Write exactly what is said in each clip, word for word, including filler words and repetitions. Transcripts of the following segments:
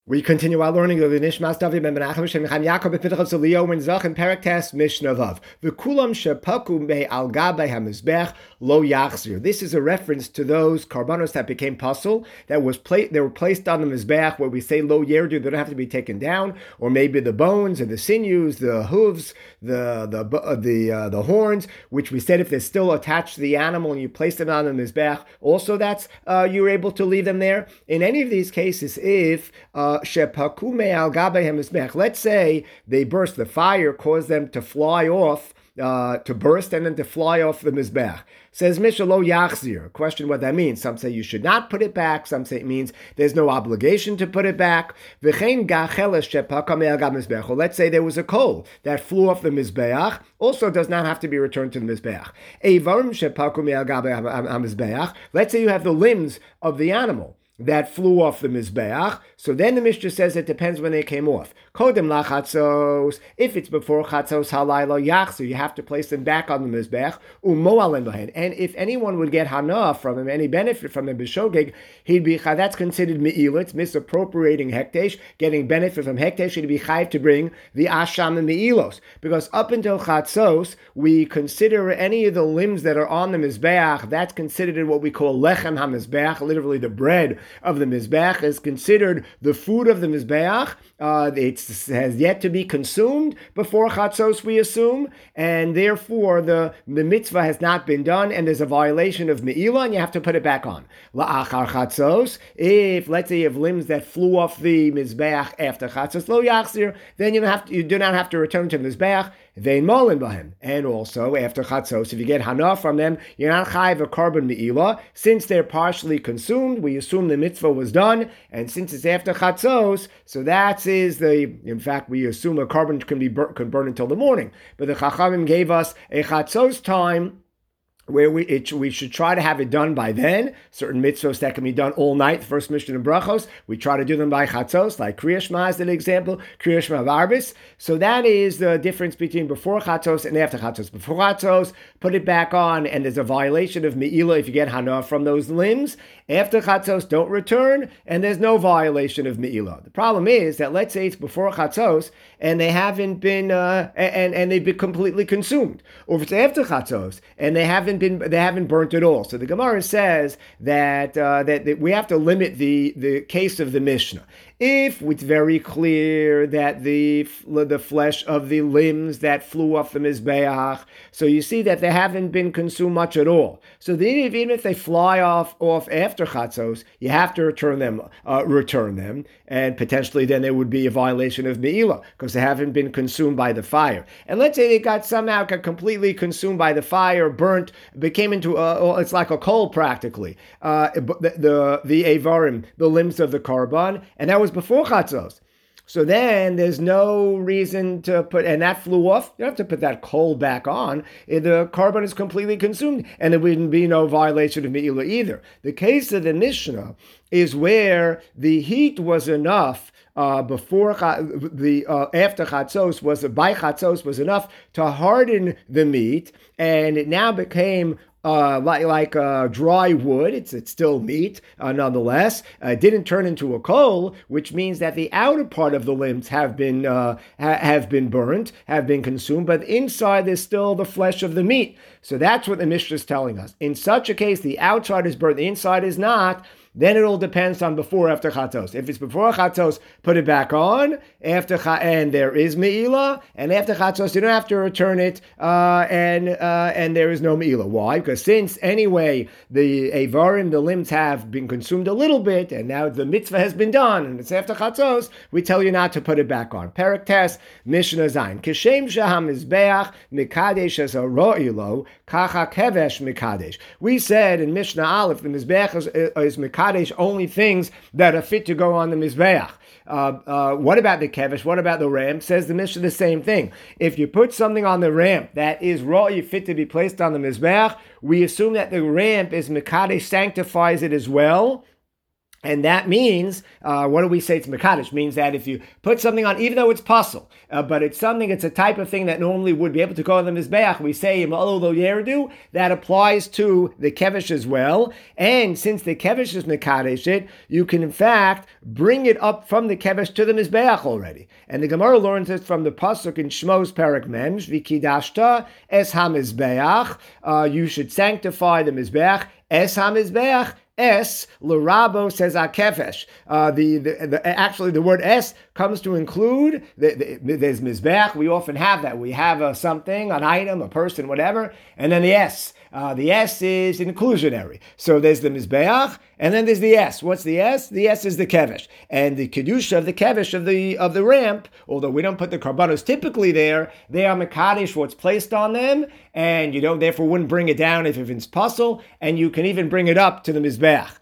We continue our learning of the Nishmas David Ben Menachem Shem Chaim Yaakov B'Pinchas Elio when Zach and Perek Tes Mishnah Vav. V'kulam shepaku me al gabei hamizbech lo yachzir. This is a reference to those karbanos that became puzzle that was pla- they were placed on the mizbech, where we say lo yerdu, they don't have to be taken down, or maybe the bones and the sinews, the hooves, the the uh, the uh, the horns, which we said if they're still attached to the animal and you place them on the mizbech, also that's uh, you're able to leave them there. In any of these cases, if uh, let's say they burst, the fire caused them to fly off, uh, to burst and then to fly off the mizbech. Says Mishnah lo yachzir. Question what that means. Some say you should not put it back. Some say it means there's no obligation to put it back. Or let's say there was a coal that flew off the mizbeach. Also does not have to be returned to the mizbeach. Let's say you have the limbs of the animal that flew off the mizbeach. So then the Mishnah says it depends when they came off. Kodem lachatzos. If it's before chatzos halayla yachzu, you have to place them back on the mizbeach. Umoalen b'hen. And if anyone would get hana from him, any benefit from the b'shogeg, he'd be that's considered me'ilah. It's misappropriating hektesh, getting benefit from hektesh. He'd be chayiv to bring the asham and me'ilos, because up until chatzos we consider any of the limbs that are on the mizbeach. That's considered what we call lechem hamizbeach, literally the bread of the mizbeach is considered the food of the mizbeach. Uh, it has yet to be consumed before chatzos, we assume, and therefore the, the mitzvah has not been done, and there's a violation of me'ilah, and you have to put it back on. La'achar chatzos, if let's say you have limbs that flew off the mizbeach after chatzos, lo yachzir, then you don't have to, you do not have to return to the mizbeach. Vein molin b'hem. And also, after chatzos, if you get hana from them, you're not chayiv a carbon me'ilah. Since they're partially consumed, we assume the mitzvah was done, and since it's after chatzos, so that is the, in fact, we assume a carbon can be burn, can burn until the morning. But the Chachamim gave us a chatzos time where we it, we should try to have it done by then. Certain mitzvahs that can be done all night, the first Mishnah in Brachos, we try to do them by chatzos, like Kriya Shema is an example, Kriya Shema Varbis. So that is the difference between before chatzos and after chatzos. Before chatzos, put it back on, and there's a violation of me'ilah if you get hana from those limbs. After chatzos, don't return, and there's no violation of me'ilah. The problem is that let's say it's before chatzos, and they haven't been, uh, and, and they've been completely consumed. Or if it's after chatzos, and they haven't been they haven't burnt at all. So the Gemara says that, uh, that that we have to limit the, the case of the Mishnah. If it's very clear that the the flesh of the limbs that flew off the mizbeach, so you see that they haven't been consumed much at all. So then even if they fly off off after chatzos, you have to return them, uh, return them, and potentially then there would be a violation of me'ilah because they haven't been consumed by the fire. And let's say they got somehow got completely consumed by the fire, burnt, became into a, it's like a coal practically. Uh, the the the avarim, the limbs of the karban, and that was before chatzos. So then there's no reason to put, and that flew off, you don't have to put that coal back on. The carbon is completely consumed, and there wouldn't be no violation of me'ilah either. The case of the Mishnah is where the heat was enough uh, before the uh, after chatzos was by chatzos was enough to harden the meat, and it now became Uh, like like uh, dry wood. It's it's still meat, uh, nonetheless. Uh, it didn't turn into a coal, which means that the outer part of the limbs have been uh, ha- have been burnt, have been consumed, but inside there's still the flesh of the meat. So that's what the Mishnah is telling us. In such a case, the outside is burnt, the inside is not. Then it all depends on before or after chatzos. If it's before chatzos, put it back on. After and there is me'ilah, and after chatzos, you don't have to return it, uh, and uh, and there is no me'ilah. Why? Because since anyway the avarim, the limbs have been consumed a little bit, and now the mitzvah has been done, and it's after chatzos, we tell you not to put it back on. Perek Tes Mishnah Zayin. Kishem shaham mizbeach mikadesh as a ro'ilo kacha kevesh mikadesh. We said in Mishnah Aleph the mizbeach is, is mikadesh. Only things that are fit to go on the mizbeach. Uh, uh, what about the kevesh? What about the ram? Says the Mishnah the same thing. If you put something on the ramp that is raw, fit to be placed on the mizbeach, we assume that the ramp is mekadesh, sanctifies it as well. And that means, uh, what do we say it's Mekadosh? Means that if you put something on, even though it's puzzle, uh, but it's something, it's a type of thing that normally would be able to go on the Mizbeach, we say, that applies to the Kevish as well. And since the Kevish is Mekadosh it, you can in fact bring it up from the Kevish to the Mizbeach already. And the Gemara learns it from the Pasuk in Shmos Perek Mem, V'kidashta es ha-Mizbeach, uh, you should sanctify the Mizbeach, es ha-Mizbeach, Es l'rabo says akefesh. Uh, the, the, the actually the word es comes to include the, the, there's mizbeach. We often have that. We have a something, an item, a person, whatever, and then the es. Uh, the S is inclusionary. So there's the Mizbeach, and then there's the S. What's the S? The S is the Kevish. And the Kedusha of the Kevish of the of the ramp, although we don't put the Karbanos typically there, they are Mekadosh what's placed on them, and you don't therefore wouldn't bring it down if it's puzzle, and you can even bring it up to the Mizbeach.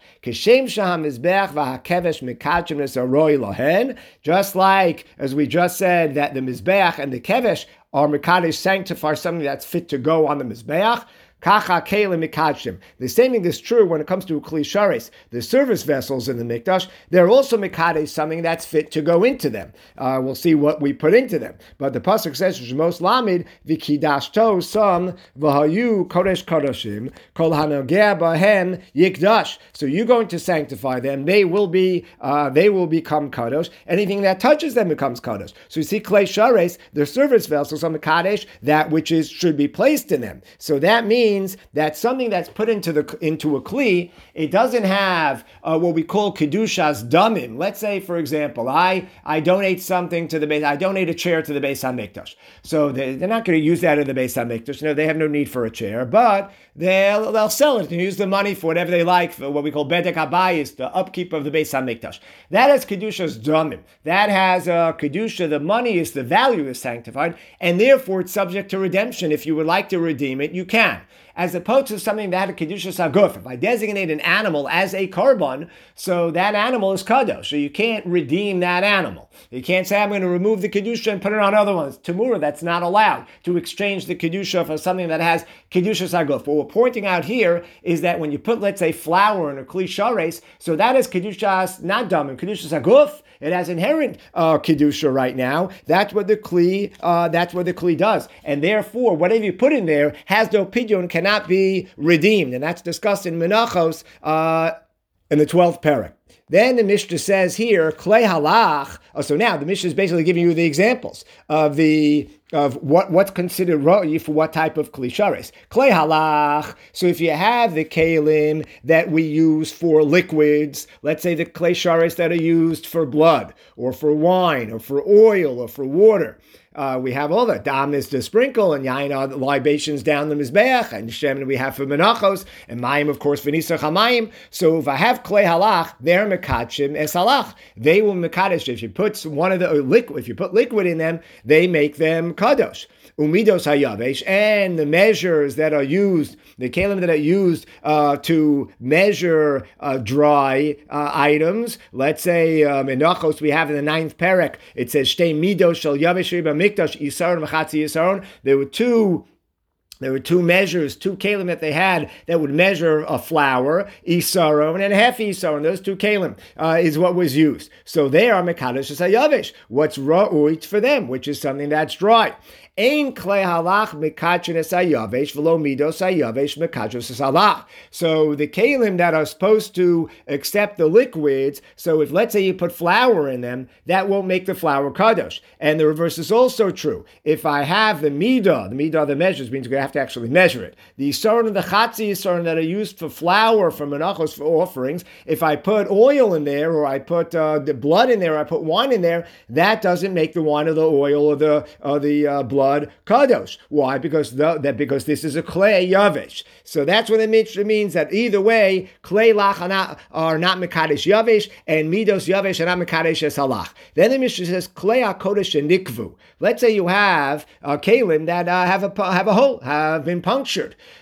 Just like, as we just said, that the Mizbeach and the Kevish are Mekadosh sanctify something that's fit to go on the Mizbeach, Kacha kelim mikadshim. The same thing is true when it comes to kli sharis, the service vessels in the mikdash. They're also mikadesh, something that's fit to go into them. Uh, we'll see what we put into them. But the pasuk says Shemos Lamid v'kidashto sam v'hayu kodesh kodashim kol hanogeh bahem yikdash. So you're going to sanctify them. They will be. Uh, they will become kadosh. Anything that touches them becomes kadosh. So you see kli sharis, their service vessels are mikadesh, that which is should be placed in them. So that means that something that's put into the into a kli, it doesn't have uh, what we call kedushas damim. Let's say, for example, I I donate something to the base. I donate a chair to the Beis Hamikdash. So they, they're not going to use that in the Beis Hamikdash. You know, they have no need for a chair, but they'll they'll sell it and use the money for whatever they like, for what we call bedek habayis, the upkeep of the Beis Hamikdash. That has kedushas damim. That has a uh, kedusha. The money is the value is sanctified, and therefore it's subject to redemption. If you would like to redeem it, you can. As opposed to something that had a Kedusha Saguf. If I designate an animal as a korban, so that animal is kadosh. So you can't redeem that animal. You can't say, I'm going to remove the Kedusha and put it on other ones. Tamura, that's not allowed, to exchange the Kedusha for something that has Kedusha Saguf. What we're pointing out here is that when you put, let's say, flour in a Kli Shares, so that is Kedusha, not dumb, and Kedusha Saguf, it has inherent uh, kedusha right now. That's what the kli. Uh, that's what the kli does, and therefore, whatever you put in there has no pidyon, cannot be redeemed, and that's discussed in Menachos uh, in the twelfth parak. Then the Mishnah says here, klei halach. Oh, so now the Mishnah is basically giving you the examples of the of what, what's considered roi for what type of kli sharis. Klei halach. So if you have the kalim that we use for liquids, let's say the klei sharis that are used for blood, or for wine, or for oil, or for water. Uh, we have all that. Dam is to sprinkle, and yain are the libations down the mizbeach, and shemen we have for menachos, and mayim, of course, for nisach hamayim. So if I have klei halach, they're mekadshim es halach. They will mekadesh. If you put one of the liquid, if you put liquid in them, they make them kadosh. Umidos hayavesh, and the measures that are used, the kalim that are used uh, to measure uh, dry uh, items. Let's say um, in Nachos we have in the ninth parak, it says shtei midos shel yavesh riba mikdash isaron v'chatzi isaron. There were two. There were two measures, two kalim that they had that would measure a flour, isaron, and a half isaron. Those two kalim uh, is what was used. So they are mekadosh hayavesh. What's ra'uit for them, which is something that's dry. Ein klei halach mekadshon es hayavesh v'lo midos hayavesh mekadshon es halach. So the kalim that are supposed to accept the liquids, so if let's say you put flour in them, that won't make the flour kadosh. And the reverse is also true. If I have the midah, the midah, the measures, means we're going to have to actually measure it. The isaron and the chatzi isaron that are used for flour, for menachos, for offerings, if I put oil in there, or I put uh, the blood in there, or I put wine in there, that doesn't make the wine or the oil or the or the uh, blood kadosh. Why? Because the, that because this is a klei yavesh. So that's what the Mishnah means, that either way, klei lach are not mekadesh yavesh, and midos yavesh are not mekadesh es halach. Then the Mishnah says klei hakodesh nikvu. Let's say you have a kalim that uh, have a have a hole, have been punctured.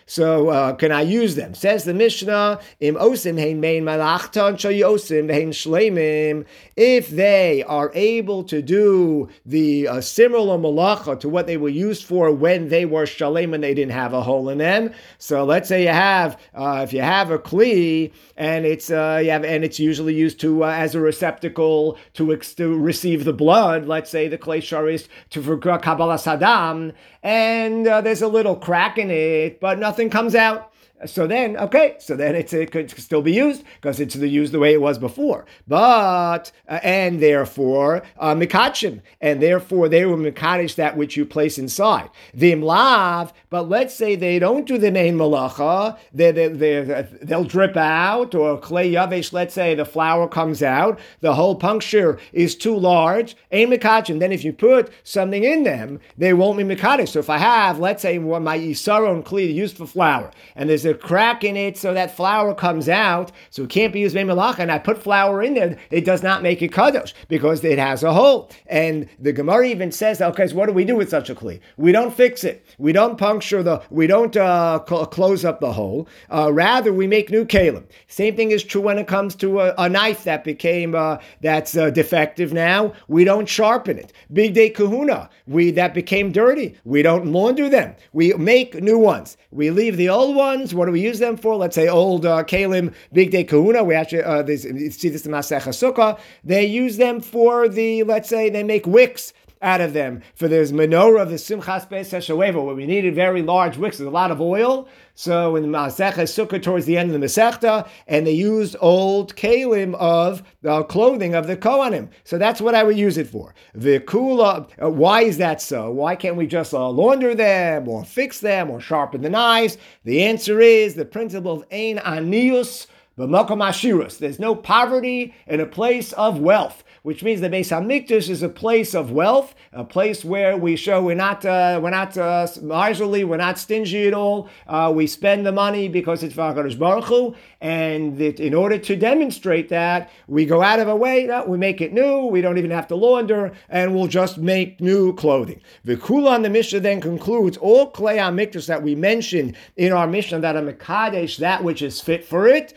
So uh, can I use them? Says the Mishnah, Im osim hein mein malachton shoyosim vein shleimim. If they are able to do the uh, similar malacha to what they were used for when they were shalem and they didn't have a hole in them. So let's say you have, uh, if you have a kli and it's uh, you have, and it's usually used to uh, as a receptacle to, ex- to receive the blood. Let's say the klei sharis to for Kabbalah Sadam, and uh, there's a little crack in it, but nothing comes out. So then, okay, so then it's, it could still be used because it's used the way it was before. But, uh, and therefore, uh, mikachim, and therefore they will mikadosh that which you place inside. Vim lav, but let's say they don't do the main malacha, they, they, they, they'll drip out, or klei yavesh, let's say the flour comes out, the hole puncture is too large, ein mikachim. Then if you put something in them, they won't be mikadosh. So if I have, let's say, my isaron kli used for flour, and there's a crack in it so that flour comes out, so it can't be used in malacha, and I put flour in there, it does not make it kadosh because it has a hole. And the Gemara even says, okay, so what do we do with such a kli? We don't fix it. We don't puncture the, we don't uh, cl- close up the hole. Uh, rather, we make new kalim. Same thing is true when it comes to a, a knife that became, uh, that's uh, defective now. We don't sharpen it. Big day kahuna, we, that became dirty. We don't launder them. We make new ones. We leave the old ones. What do we use them for? Let's say old uh, kalim, big day kahuna. We actually uh, this, see this in Masech HaSukkah. They use them for the, let's say they make wicks out of them. For this menorah of the Simchas Beis HaShoeva, where we needed very large wicks, there's a lot of oil. So in the Masech HaSukkah, towards the end of the Masechta, and they used old kalim of the clothing of the Kohanim. So that's what I would use it for. The kula, uh, why is that so? Why can't we just uh, launder them, or fix them, or sharpen the knives? The answer is the principle of ein anius b'makom ashirus. There's no poverty in a place of wealth, which means the Beis Hamikdash is a place of wealth, a place where we show we're not uh, we're not uh, miserly, we're not stingy at all. Uh, we spend the money because it's for HaKadosh Baruch Hu, and it, in order to demonstrate that, we go out of our way. No, we make it new. We don't even have to launder, and we'll just make new clothing. The Kulan, the Mishnah then concludes all Klei HaMikdash that we mentioned in our Mishnah that are Mekadesh, that which is fit for it.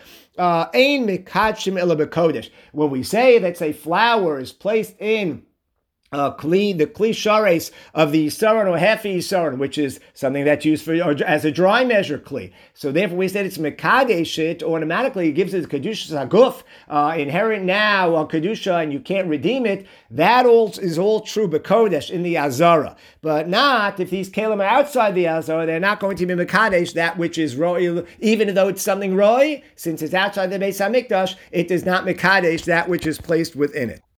Ein mikadshim ela b'kodesh. When we say that, say, flour is placed in Uh, kli, the kli shares of the yisaron or half yisaron, which is something that's used for or as a dry measure kli. So therefore, we said it's mekadesh it automatically. It gives it kedusha saguf, uh, inherent now on kedusha, and you can't redeem it. That all is all true b'kodesh in the azara, but not if these kalim are outside the azara. They're not going to be mekadesh that which is roi, even though it's something roi. Since it's outside the Beis Hamikdash, it does not mekadesh that which is placed within it.